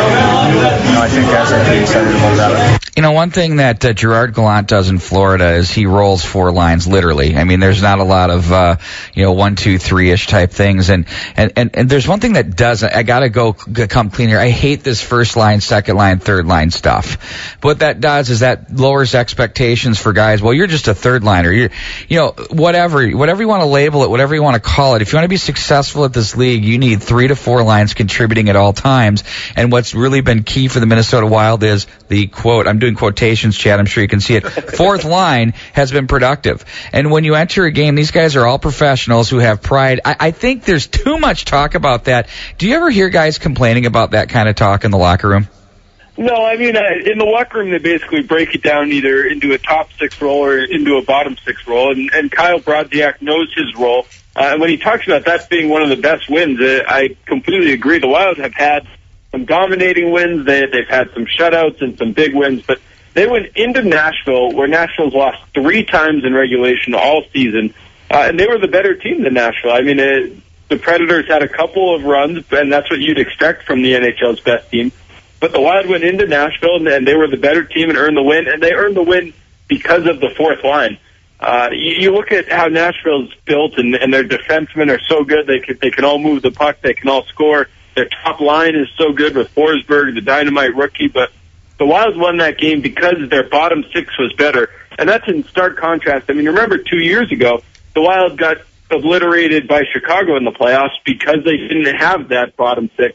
You know, I think guys are pretty excited about that. You know, one thing that uh, Gerard Gallant does in Florida is he rolls four lines, literally. I mean, there's not a lot of, uh, you know, one, two, three-ish type things. And, and, and, and there's one thing that does, I got to go come clean here. I hate this first line, second line, third line stuff. What that does is that lowers expectations for guys. Well, you're just a third liner. You're, you know, whatever, whatever you want to label it, whatever you want to call it. If you want to be successful at this league, you need three to four lines contributing at all times. And what's really been key for the Minnesota Wild is the quote, I'm doing quotations, Chad, I'm sure you can see it. Fourth line has been productive. And when you enter a game, these guys are all professionals who have pride. I, I think there's too much talk about that. Do you ever hear guys complaining about that kind of talk in the locker room? No, I mean, uh, in the locker room, they basically break it down either into a top six role or into a bottom six role. And, and Kyle Brodziak knows his role. Uh, and when he talks about that being one of the best wins, uh, I completely agree. The Wild have had some dominating wins. They, they've had some shutouts and some big wins, but they went into Nashville, where Nashville's lost three times in regulation all season, uh, and they were the better team than Nashville. I mean, it, the Predators had a couple of runs, and that's what you'd expect from the N H L's best team. But the Wild went into Nashville, and, and they were the better team and earned the win, and they earned the win because of the fourth line. Uh, you, you look at how Nashville's built, and, and their defensemen are so good. They can, they can all move the puck. They can all score. Their top line is so good with Forsberg, the dynamite rookie, but the Wild won that game because their bottom six was better, and that's in stark contrast. I mean, remember two years ago, the Wild got obliterated by Chicago in the playoffs because they didn't have that bottom six.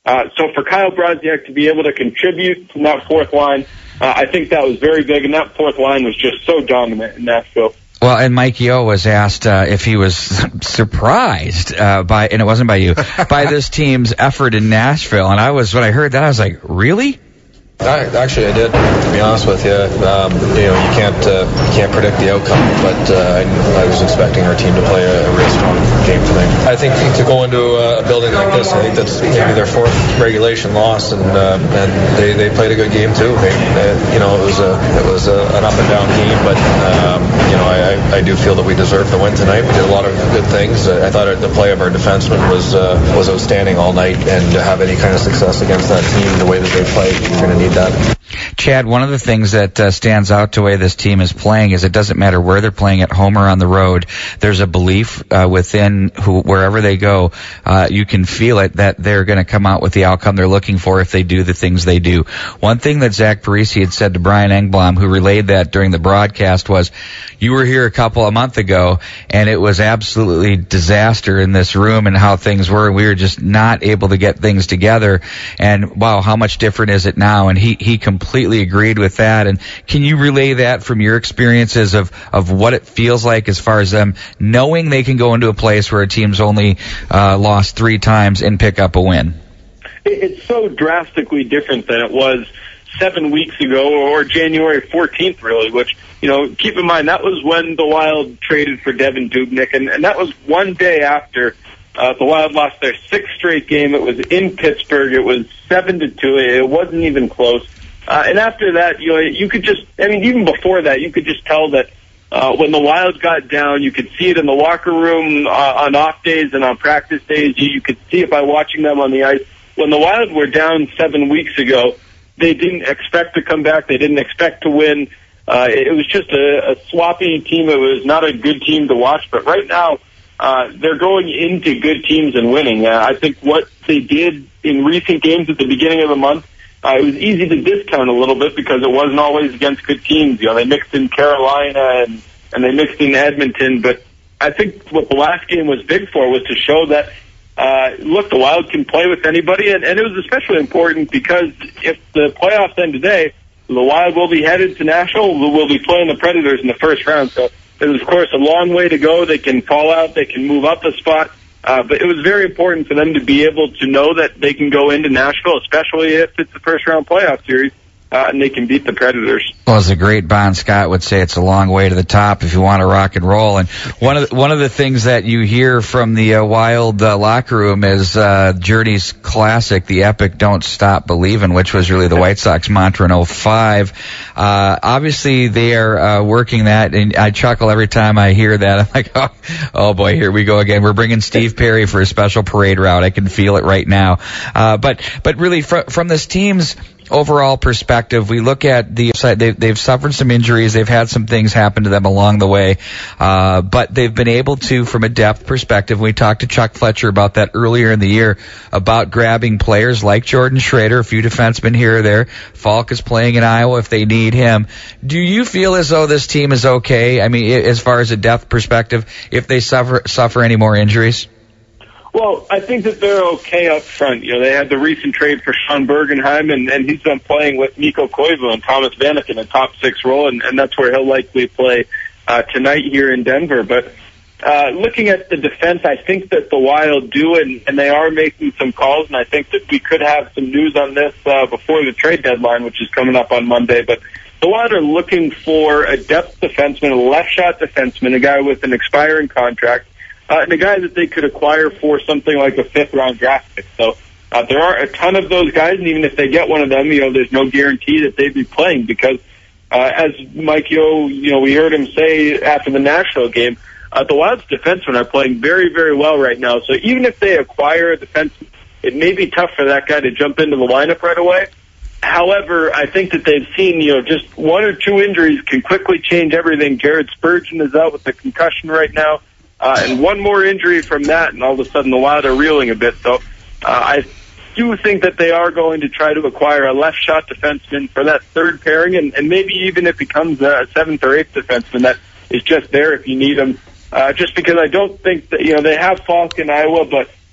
Uh, so for Kyle Brodziak to be able to contribute from that fourth line, uh, I think that was very big, and that fourth line was just so dominant in Nashville. Well, and Mike Yeo was asked uh, if he was surprised uh, by, and it wasn't by you, by this team's effort in Nashville. And I was, when I heard that, I was like, really? I, actually, I did. To be honest with you, um, you know, you can't uh, you can't predict the outcome, but uh, I, I was expecting our team to play a, a real strong game tonight. I think to go into a building like this, I think that's maybe their fourth regulation loss, and uh, and they, they played a good game too. They, they, you know, it was a it was a, an up and down game, but um, you know, I, I do feel that we deserved the win tonight. We did a lot of good things. I thought the play of our defensemen was uh, was outstanding all night, and to have any kind of success against that team the way that they played, you're going to need that. Chad, one of the things that uh, stands out to the way this team is playing is it doesn't matter where they're playing, at home or on the road. There's a belief uh, within who, wherever they go, uh, you can feel it that they're going to come out with the outcome they're looking for if they do the things they do. One thing that Zach Parise had said to Brian Engblom, who relayed that during the broadcast, was, you were here a couple of months ago, and it was absolutely disaster in this room and how things were. We were just not able to get things together. And, wow, how much different is it now? And he, he completely agreed with that. And can you relay that from your experiences of, of what it feels like as far as them knowing they can go into a place where a team's only uh, lost three times and pick up a win? It's so drastically different than it was seven weeks ago or January fourteenth, really, which, you know, keep in mind, that was when the Wild traded for Devan Dubnyk, and, and that was one day after uh, the Wild lost their sixth straight game. It was in Pittsburgh. It was seven to two. It wasn't even close. Uh, and after that, you know, you could just, I mean, even before that, you could just tell that uh, when the Wild got down, you could see it in the locker room uh, on off days and on practice days. You, you could see it by watching them on the ice. When the Wild were down seven weeks ago, they didn't expect to come back. They didn't expect to win. Uh, it was just a, a sloppy team. It was not a good team to watch. But right now, uh, they're going into good teams and winning. Uh, I think what they did in recent games at the beginning of the month, Uh, it was easy to discount a little bit because it wasn't always against good teams. You know, they mixed in Carolina and, and they mixed in Edmonton. But I think what the last game was big for was to show that, uh, look, the Wild can play with anybody. And, and it was especially important because if the playoffs end today, the Wild will be headed to Nashville. We'll be playing the Predators in the first round. So it was, of course, a long way to go. They can fall out. They can move up a spot. Uh, but it was very important for them to be able to know that they can go into Nashville, especially if it's the first-round playoff series, uh, and they can beat the Predators. Well, as the great Bon Scott would say, it's a long way to the top if you want to rock and roll. And one of the, one of the things that you hear from the uh, Wild uh, locker room is uh, Journey's classic, the epic "Don't Stop Believin'," which was really the White Sox mantra in oh five. Uh, obviously, they are uh, working that, and I chuckle every time I hear that. I'm like, oh, oh boy, here we go again. We're bringing Steve Perry for a special parade route. I can feel it right now. Uh, but but really, fr- from this team's overall perspective, we look at the side. They've, they've suffered some injuries. They've had some things happen to them along the way. Uh, but they've been able to, from a depth perspective, we talked to Chuck Fletcher about that earlier in the year, about grabbing players like Jordan Schrader, a few defensemen here or there. Falk is playing in Iowa if they need him. Do you feel as though this team is okay? I mean, as far as a depth perspective, if they suffer, suffer any more injuries? Well, I think that they're okay up front. You know, they had the recent trade for Sean Bergenheim, and, and he's been playing with Mikko Koivu and Thomas Vanek in a top six role, and, and that's where he'll likely play uh, tonight here in Denver. But uh, looking at the defense, I think that the Wild do, and, and they are making some calls, and I think that we could have some news on this uh, before the trade deadline, which is coming up on Monday. But the Wild are looking for a depth defenseman, a left-shot defenseman, a guy with an expiring contract, Uh, and a guy that they could acquire for something like a fifth-round draft pick. So uh, there are a ton of those guys, and even if they get one of them, you know, there's no guarantee that they'd be playing because, uh, as Mike Yeo, you know, we heard him say after the Nashville game, uh, the Wild's defensemen are playing very, very well right now. So even if they acquire a defenseman, it may be tough for that guy to jump into the lineup right away. However, I think that they've seen, you know, just one or two injuries can quickly change everything. Jared Spurgeon is out with a concussion right now. Uh, and one more injury from that, and all of a sudden the Wild are reeling a bit. So uh, I do think that they are going to try to acquire a left-shot defenseman for that third pairing, and, and maybe even it becomes a seventh or eighth defenseman that is just there if you need him. Uh, just because I don't think that, you know, they have Falk in Iowa, but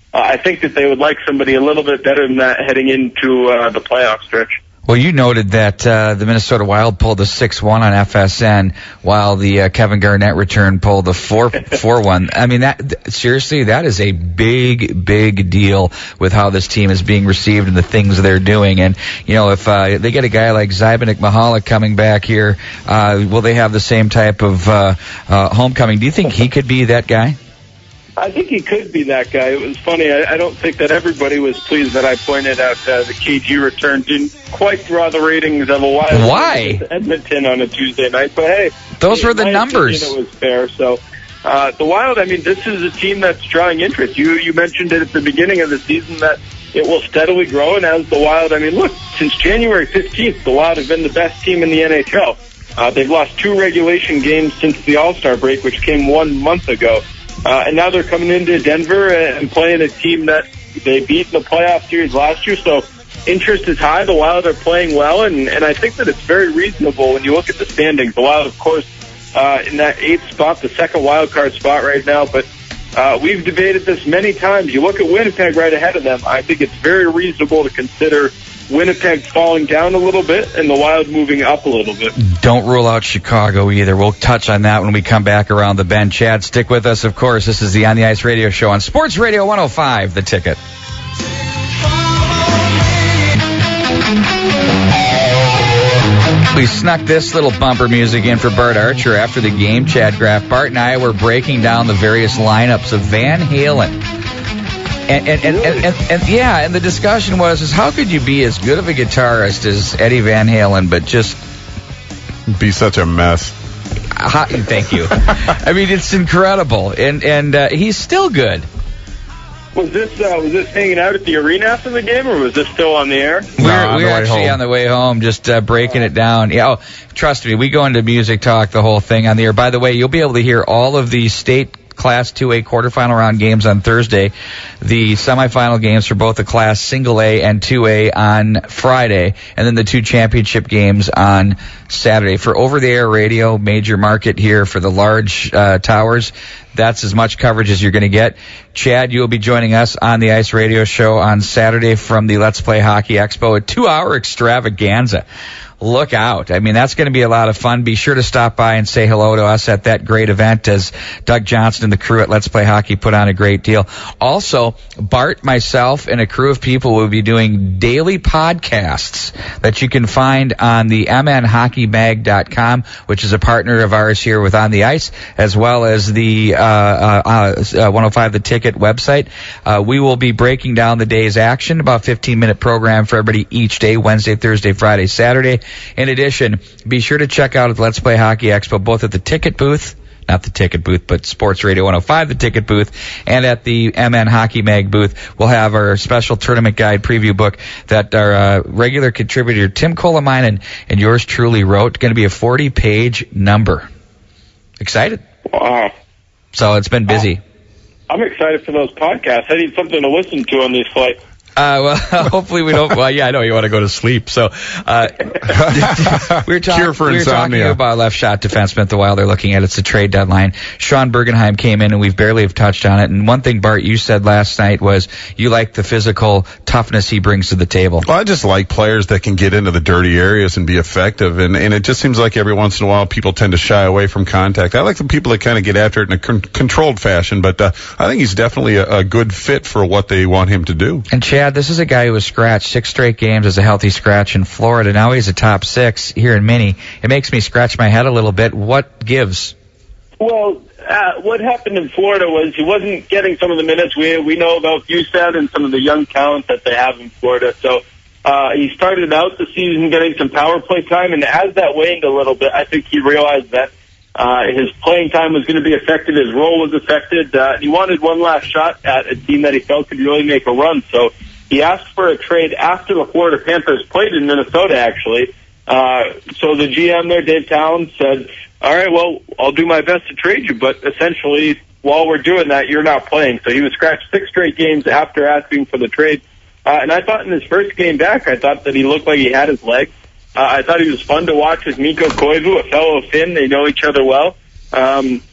uh, I think that they would like somebody a little bit better than that heading into uh, the playoff stretch. Well, you noted that uh, the Minnesota Wild pulled a six one on F S N, while the uh, Kevin Garnett return pulled a four one. I mean, that th- seriously, that is a big, big deal with how this team is being received and the things they're doing. And, you know, if uh, they get a guy like Zybnik Mihalek coming back here, uh, will they have the same type of uh, uh, homecoming? Do you think he could be that guy? I think he could be that guy. It was funny. I, I don't think that everybody was pleased that I pointed out uh, the K G return didn't quite draw the ratings of a Wild. Why? Edmonton on a Tuesday night, but hey, those were the numbers. Opinion, it was fair. So uh, the Wild. I mean, this is a team that's drawing interest. You you mentioned it at the beginning of the season that it will steadily grow, and as the Wild, I mean, look, since January fifteenth, the Wild have been the best team in the N H L. Uh, they've lost two regulation games since the All-Star break, which came one month ago. Uh, and now they're coming into Denver and playing a team that they beat in the playoff series last year. So interest is high. The Wild are playing well, and, and I think that it's very reasonable when you look at the standings. The Wild, of course, uh, in that eighth spot, the second wild card spot right now. But uh, we've debated this many times. You look at Winnipeg right ahead of them. I think it's very reasonable to consider Winnipeg falling down a little bit and the Wild moving up a little bit. Don't rule out Chicago either. We'll touch on that when we come back around the bend. Chad, stick with us, of course. This is the On the Ice radio show on Sports Radio one oh five, The Ticket. We snuck this little bumper music in for Bart Archer after the game. Chad Graff, Bart, and I were breaking down the various lineups of Van Halen. And and, and, and, and and yeah, and the discussion was, is how could you be as good of a guitarist as Eddie Van Halen, but just be such a mess? How, thank you. I mean, it's incredible, and and uh, he's still good. Was this uh, was this hanging out at the arena after the game, or was this still on the air? We're, no, we're actually home. on the way home, just uh, breaking it down. Yeah, oh, trust me, we go into music talk, the whole thing on the air. By the way, you'll be able to hear all of the state Class two A quarterfinal round games on Thursday, the semifinal games for both the Class Single A and two A on Friday, and then the two championship games on Saturday. For over-the-air radio, major market here for the large uh, towers, that's as much coverage as you're going to get. Chad, you will be joining us on the Ice Radio Show on Saturday from the Let's Play Hockey Expo, a two-hour extravaganza. Look out. I mean, that's going to be a lot of fun. Be sure to stop by and say hello to us at that great event, as Doug Johnson and the crew at Let's Play Hockey put on a great deal. Also, Bart, myself, and a crew of people will be doing daily podcasts that you can find on the m n hockey mag dot com, which is a partner of ours here with On the Ice, as well as the uh, uh, uh, one oh five The Ticket website. Uh, we will be breaking down the day's action, about fifteen minute program for everybody each day, Wednesday, Thursday, Friday, Saturday. In addition, be sure to check out the Let's Play Hockey Expo, both at the Ticket booth, not the Ticket booth, but Sports Radio one oh five, the Ticket booth, and at the M N Hockey Mag booth. We'll have our special tournament guide preview book that our uh, regular contributor Tim Colomine and, and yours truly wrote. Going to be a forty page number. Excited? Wow. So it's been busy. I'm excited for those podcasts. I need something to listen to on these flights. Uh, well, hopefully we don't. Well, yeah, I know you want to go to sleep. So, uh, we were, talk, Cure for we were talking about left shot defenseman. The Wild they're looking at. It's a trade deadline. Sean Bergenheim came in, and we've barely have touched on it. And one thing, Bart, you said last night was you like the physical toughness he brings to the table. Well, I just like players that can get into the dirty areas and be effective. And, and it just seems like every once in a while people tend to shy away from contact. I like the people that kind of get after it in a con- controlled fashion. But uh, I think he's definitely a, a good fit for what they want him to do. And Chad, this is a guy who was scratched six straight games as a healthy scratch in Florida. Now he's a top six here in Mini. It makes me scratch my head a little bit. What gives? Well, uh, what happened in Florida was he wasn't getting some of the minutes we we know about Bustad and some of the young talent that they have in Florida. So uh, he started out the season getting some power play time, and as that waned a little bit, I think he realized that Uh, his playing time was going to be affected. His role was affected. Uh, he wanted one last shot at a team that he felt could really make a run. So he asked for a trade after the Florida Panthers played in Minnesota, actually. Uh, so the G M there, Dave Towns, said, all right, well, I'll do my best to trade you, but essentially while we're doing that, you're not playing. So he was scratched six straight games after asking for the trade. Uh, and I thought in his first game back, I thought that he looked like he had his legs. Uh, I thought he was fun to watch with Mikko Koivu, a fellow Finn. They know each other well. Um,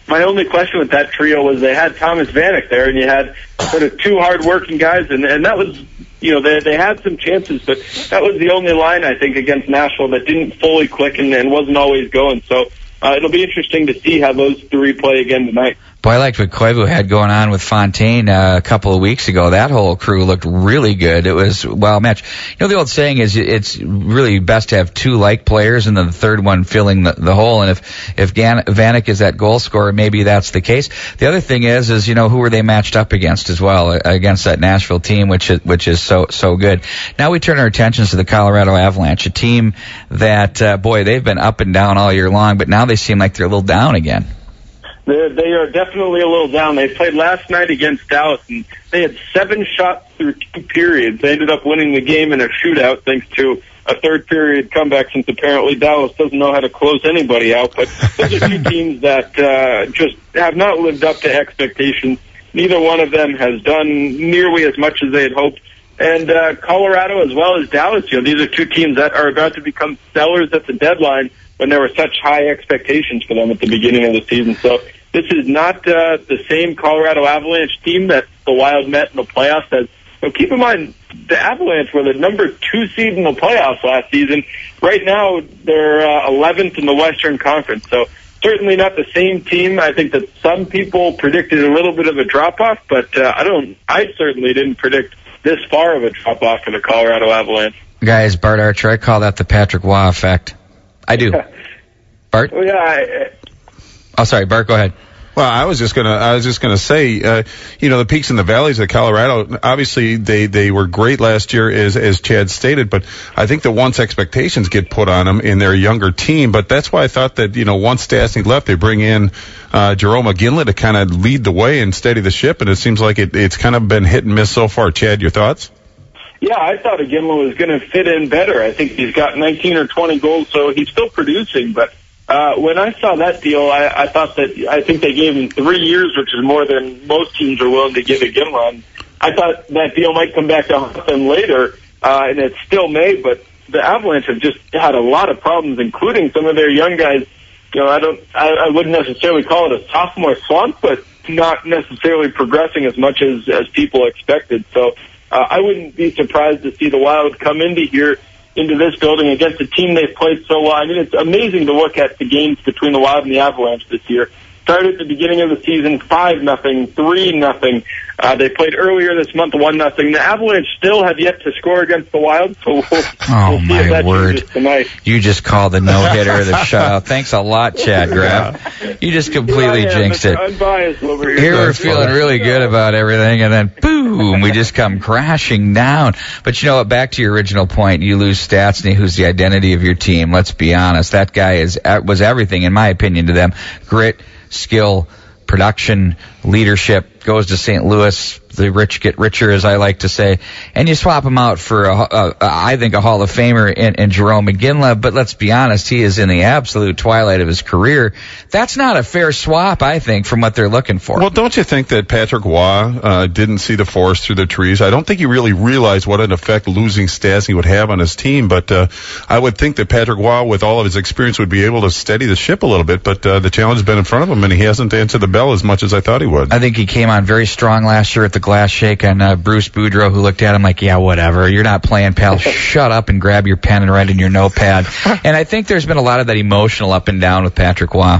my only question with that trio was they had Thomas Vanek there, and you had sort of two hard-working guys, and, and that was, you know, they they had some chances, but that was the only line, I think, against Nashville that didn't fully click and, and wasn't always going. So uh, it'll be interesting to see how those three play again tonight. Boy, I liked what Koivu had going on with Fontaine uh, a couple of weeks ago. That whole crew looked really good. It was a well matched. You know, the old saying is it's really best to have two like players and then the third one filling the, the hole. And if if Gan- Vanek is that goal scorer, maybe that's the case. The other thing is, is you know, who were they matched up against as well, uh, against that Nashville team, which is, which is so so good. Now we turn our attentions to the Colorado Avalanche, a team that, uh, boy, they've been up and down all year long, but now they seem like they're a little down again. They're, they are definitely a little down. They played last night against Dallas, and they had seven shots through two periods. They ended up winning the game in a shootout thanks to a third period comeback, since apparently Dallas doesn't know how to close anybody out. But those are two teams that uh, just have not lived up to expectations. Neither one of them has done nearly as much as they had hoped. And uh, Colorado, as well as Dallas, you know, these are two teams that are about to become sellers at the deadline when there were such high expectations for them at the beginning of the season. So this is not uh, the same Colorado Avalanche team that the Wild met in the playoffs. As, you know, keep in mind, the Avalanche were the number two seed in the playoffs last season. Right now, they're uh, eleventh in the Western Conference. So certainly not the same team. I think that some people predicted a little bit of a drop-off, but uh, I don't. I certainly didn't predict this far of a drop-off for the Colorado Avalanche. Guys, Bart Archer, I call that the Patrick Waugh effect. I do. Bart? Well, yeah. I, oh, sorry, Bart, go ahead. Well, I was just gonna, I was just gonna say, uh, you know, the peaks and the valleys of Colorado. Obviously, they they were great last year, as as Chad stated. But I think that once expectations get put on them in their younger team, but that's why I thought that, you know, once Stastny left, they bring in uh, Jerome McGinley to kind of lead the way and steady the ship. And it seems like it, it's kind of been hit and miss so far. Chad, your thoughts? Yeah, I thought Iginla was going to fit in better. I think he's got nineteen or twenty goals, so he's still producing, but. Uh, when I saw that deal, I, I thought that, I think they gave him three years, which is more than most teams are willing to give Iginla. I thought that deal might come back to haunt them later, uh, and it still may, but the Avalanche have just had a lot of problems, including some of their young guys. You know, I don't, I, I wouldn't necessarily call it a sophomore slump, but not necessarily progressing as much as, as people expected. So, uh, I wouldn't be surprised to see the Wild come into here into this building against a team they've played so well. I mean, it's amazing to look at the games between the Wild and the Avalanche this year. Started at the beginning of the season, five nothing, three nothing. Uh, they played earlier this month, one nothing. The Avalanche still have yet to score against the Wild, so we'll, oh, we'll see my if that word. changes tonight. You just called the no-hitter, the shutout. Thanks a lot, Chad Graff. You just completely yeah, jinxed Mister it. Unbiased over here. Here we're feeling really good about everything, and then boom, we just come crashing down. But you know what? Back to your original point, you lose Stastny, who's the identity of your team. Let's be honest. That guy is was everything, in my opinion, to them. Grit, skill, production, leadership. Goes to Saint Louis. The rich get richer, as I like to say, and you swap him out for, a, a, a, I think, a Hall of Famer in, in Jerome McGinley, but let's be honest, he is in the absolute twilight of his career. That's not a fair swap, I think, from what they're looking for. Well, don't you think that Patrick Waugh uh, didn't see the forest through the trees? I don't think he really realized what an effect losing Stastny would have on his team, but uh, I would think that Patrick Waugh, with all of his experience, would be able to steady the ship a little bit, but uh, the challenge has been in front of him, and he hasn't answered the bell as much as I thought he would. I think he came on very strong last year at the glass shake on uh, Bruce Boudreau, who looked at him like, yeah, whatever. You're not playing, pal. Shut up and grab your pen and write in your notepad. And I think there's been a lot of that emotional up and down with Patrick Waugh.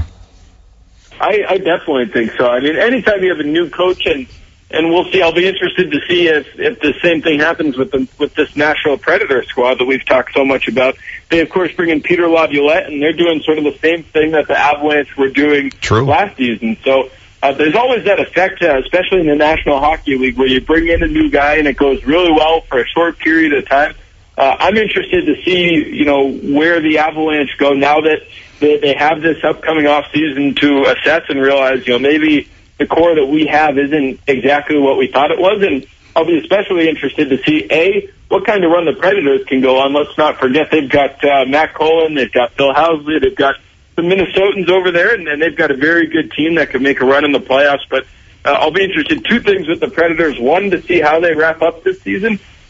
I, I definitely think so. I mean, anytime you have a new coach, and and we'll see. I'll be interested to see if, if the same thing happens with the, with this Nashville Predator squad that we've talked so much about. They, of course, bring in Peter Laviolette, and they're doing sort of the same thing that the Avalanche were doing True. last season. So uh, there's always that effect, uh, especially in the National Hockey League, where you bring in a new guy and it goes really well for a short period of time. Uh, I'm interested to see, you know, where the Avalanche go now that they, they have this upcoming off season to assess and realize, you know, maybe the core that we have isn't exactly what we thought it was. And I'll be especially interested to see, A, what kind of run the Predators can go on. Let's not forget they've got uh, Matt Cullen, they've got Phil Housley, they've got the Minnesotans over there, and, and they've got a very good team that could make a run in the playoffs. But uh, I'll be interested. Two things with the Predators. One, to see how they wrap up this season.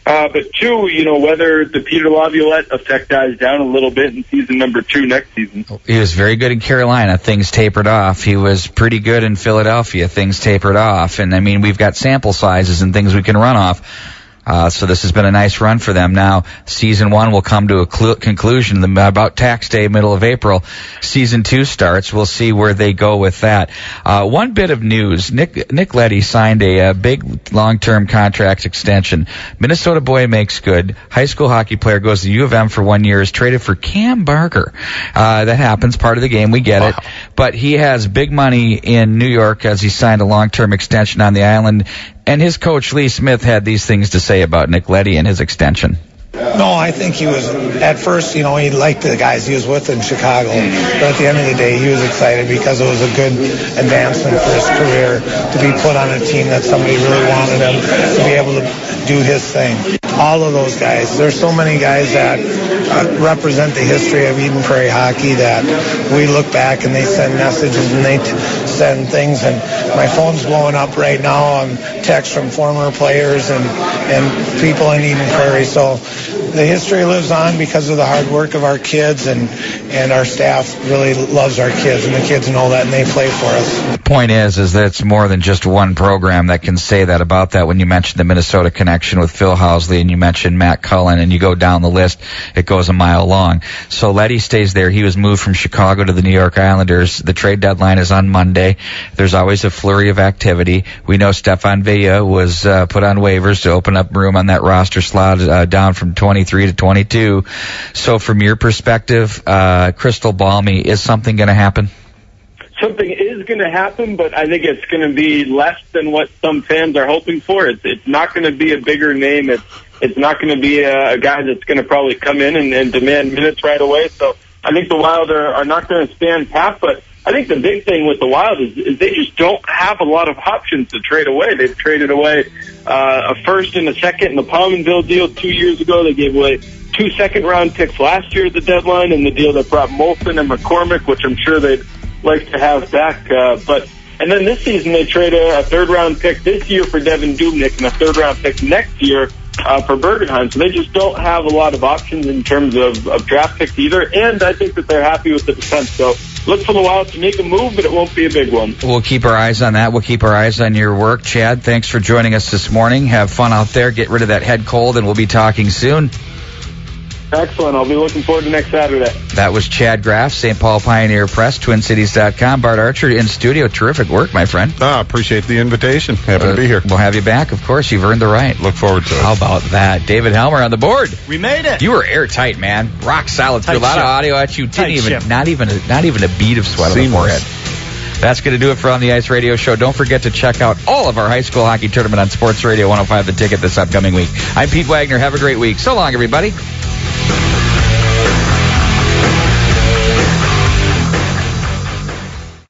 Uh, but two, you know, whether the Peter Laviolette effect dies down a little bit in season number two next season. He was very good in Carolina. Things tapered off. He was pretty good in Philadelphia. Things tapered off. And, I mean, we've got sample sizes and things we can run off. Uh, so this has been a nice run for them. Now, season one will come to a cl- conclusion about tax day, middle of April. Season two starts. We'll see where they go with that. Uh, one bit of news. Nick, Nick Leddy signed a, a big long-term contract extension. Minnesota boy makes good. High school hockey player goes to U of M for one year, is traded for Cam Barker. Uh, that happens. Part of the game. We get wow. it. But he has big money in New York as he signed a long-term extension on the island. And his coach, Lee Smith, had these things to say about Nick Leddy and his extension. No, I think he was, at first, you know, he liked the guys he was with in Chicago. But at the end of the day, he was excited because it was a good advancement for his career to be put on a team that somebody really wanted him to be able to do his thing. All of those guys. There's so many guys that uh, represent the history of Eden Prairie hockey that we look back and they send messages and they t- send things. And my phone's blowing up right now on texts from former players and, and people in Eden Prairie. So the history lives on because of the hard work of our kids, and, and our staff really loves our kids, and the kids know that, and they play for us. The point is, is that it's more than just one program that can say that about that. When you mention the Minnesota connection with Phil Housley, and you mention Matt Cullen, and you go down the list, it goes a mile long. So Leddy stays there. He was moved from Chicago to the New York Islanders. The trade deadline is on Monday. There's always a flurry of activity. We know Stefan Villa was uh, put on waivers to open up room on that roster slot uh, down from twenty-three to twenty-two. So from your perspective, uh, crystal ball me, is something going to happen? Something is going to happen, but I think it's going to be less than what some fans are hoping for. It's it's not going to be a bigger name. It's it's not going to be a, a guy that's going to probably come in and, and demand minutes right away. So I think the Wild are, are not going to stand pat, but I think the big thing with the Wild is, is they just don't have a lot of options to trade away. They've traded away uh, a first and a second in the Pominville deal two years ago. They gave away two second-round picks last year at the deadline in the deal that brought Molson and McCormick, which I'm sure they'd like to have back. Uh, but and then this season they trade a, a third-round pick this year for Devin Dubnyk and a third-round pick next year uh, for Bergenheim. So they just don't have a lot of options in terms of, of draft picks either. And I think that they're happy with the defense. So look for the Wild to make a move, but it won't be a big one. We'll keep our eyes on that. We'll keep our eyes on your work. Chad, thanks for joining us this morning. Have fun out there. Get rid of that head cold, and we'll be talking soon. Excellent. I'll be looking forward to next Saturday. That was Chad Graff, Saint Paul Pioneer Press, Twin Cities dot com. Bart Archer in studio. Terrific work, my friend. Ah, appreciate the invitation. Happy uh, to be here. We'll have you back, of course. You've earned the right. Look forward to it. How about that? David Helmer on the board. We made it. You were airtight, man. Rock solid. Threw a lot ship. of audio at you. Didn't Tight even, ship. not even, a, not even a bead of sweat on the forehead. That's going to do it for On the Ice Radio Show. Don't forget to check out all of our high school hockey tournament on Sports Radio one oh five The Ticket this upcoming week. I'm Pete Wagner. Have a great week. So long, everybody.